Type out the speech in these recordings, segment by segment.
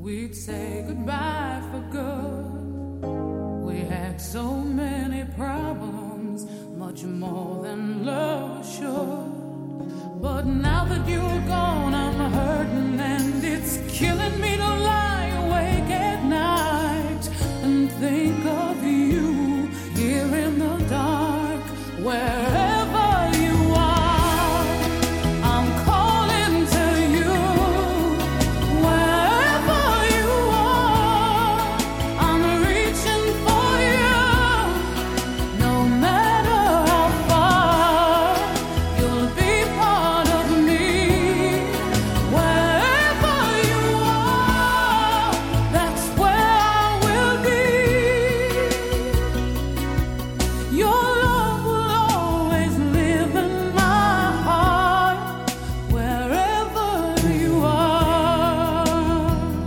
we'd say goodbye for good. We had so many problems, much more than love should. But now that you're gone, I'm hurting, and it's killing me to lie awake at night and think of you here in the dark, wherever you are. I'm calling to you, wherever you are. I'm reaching for you, no matter how far. You'll be part of me, wherever you are. That's where I will be. Your love will always live in my heart, wherever you are.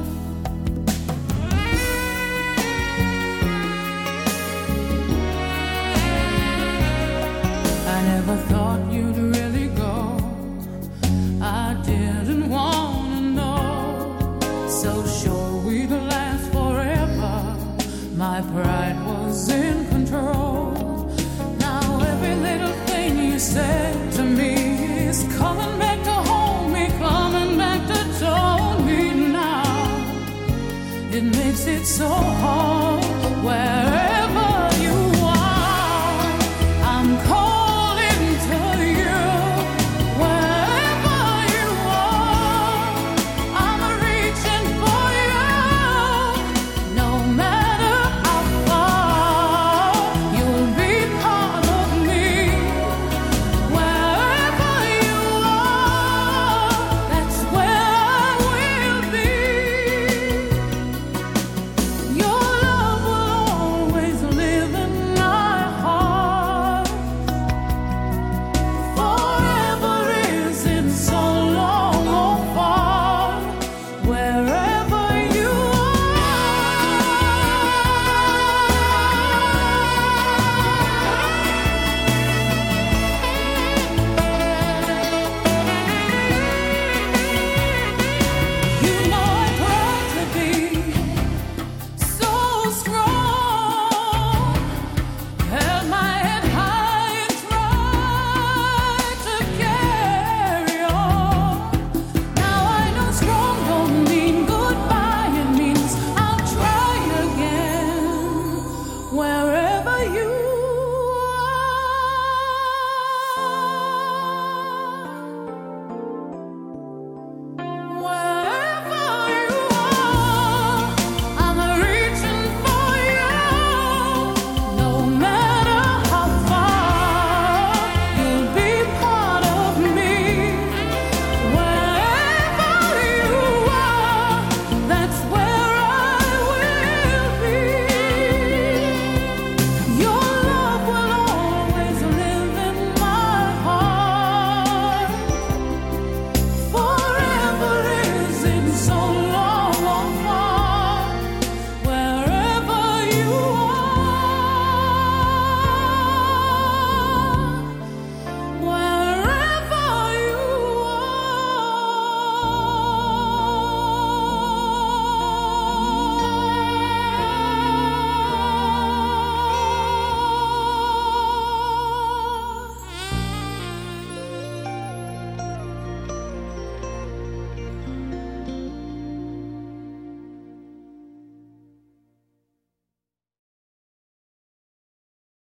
I never thought you'd really go. I didn't want to know. So sure we'd last forever. My pride was in control. Now every little thing you said to me is coming back to hold me, coming back to tone me now. It makes it so hard, wherever you are. I'm calling to you, wherever you are. I'm reaching for you, no matter how far. You'll be part of me, wherever you are. That's where I will be. Your love will always live in my heart. Forever isn't so long or far, wherever you are. You know I tried to be so strong, held my head high and tried to carry on. Now I know strong don't mean goodbye. It means I'll try again, wherever you are. Wherever you are, I'm reaching for you, no matter how far. You'll be part of me, wherever you are. That's where I will be. Your love will always live in my heart. Forever isn't so